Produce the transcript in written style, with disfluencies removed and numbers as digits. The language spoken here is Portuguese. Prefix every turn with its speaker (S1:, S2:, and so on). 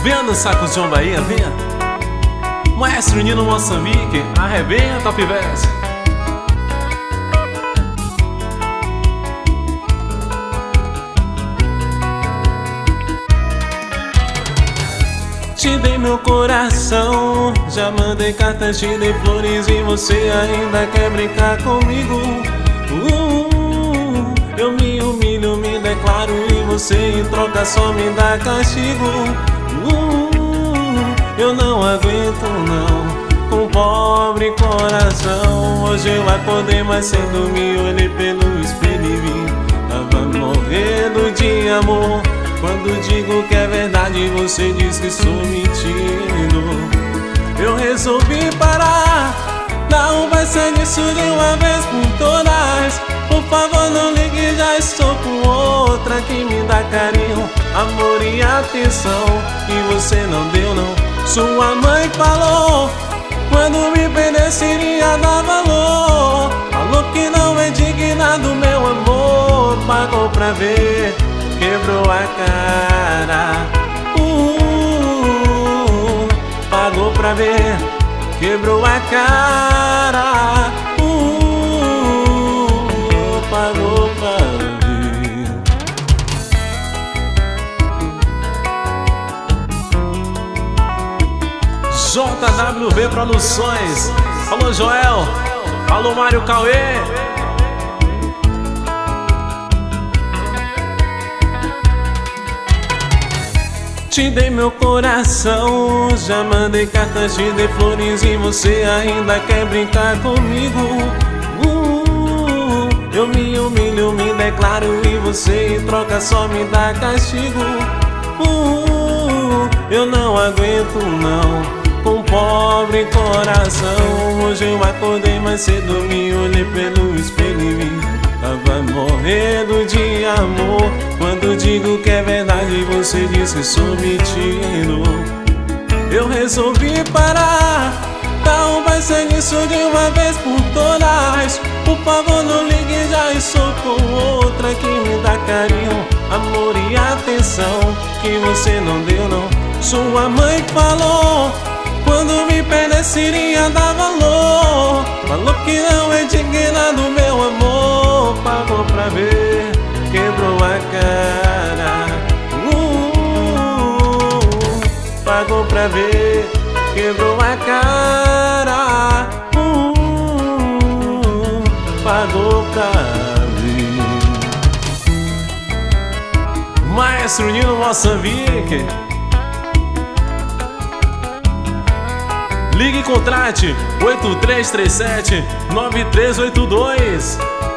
S1: Venha dançar com o João Bahia, venha. Maestro Nino Moçambique, arrebenta, pivete. Te dei meu coração, já mandei cartas, te dei flores e você ainda quer brincar comigo. Eu me humilho, me declaro e você em troca só me dá castigo. Eu não aguento não, com pobre coração. Hoje eu acordei mais cedo, me olhei pelo espelho e vi, tava morrendo de amor. Quando digo que é verdade, você diz que sou mentindo. Eu resolvi parar, não vai ser disso de uma vez por todas. Por favor não ligue, já estou com outra que me dá carinho, amor e atenção que você não deu não. Sua mãe falou, quando me perdesse iria dar valor. Falou que não é digna do meu amor, pagou pra ver, quebrou a cara. Pagou pra ver, quebrou a cara. Pagou pra ver. JWV Produções. Alô Joel, alô Mário Cauê. Te dei meu coração, já mandei cartas, te dei flores e você ainda quer brincar comigo. Eu me humilho, me declaro e você em troca só me dá castigo. Eu não aguento não, com pobre coração. Hoje eu acordei mais cedo, me olhei pelo espelho e vi, tava morrendo de amor. Quando digo que é verdade, você diz que sou mentindo. Eu resolvi parar, não vai ser nisso de uma vez por todas. Por favor não ligue, já estou com outra que me dá carinho, amor e atenção que você não deu não. Sua mãe falou, quando me perdesse iria dar valor. Falou que não é digna do meu amor, pagou pra ver, quebrou a cara. Pagou pra ver, quebrou a cara. Pagou pra ver. Maestro Nino Moçambique. Ligue e contrate 8337-9382.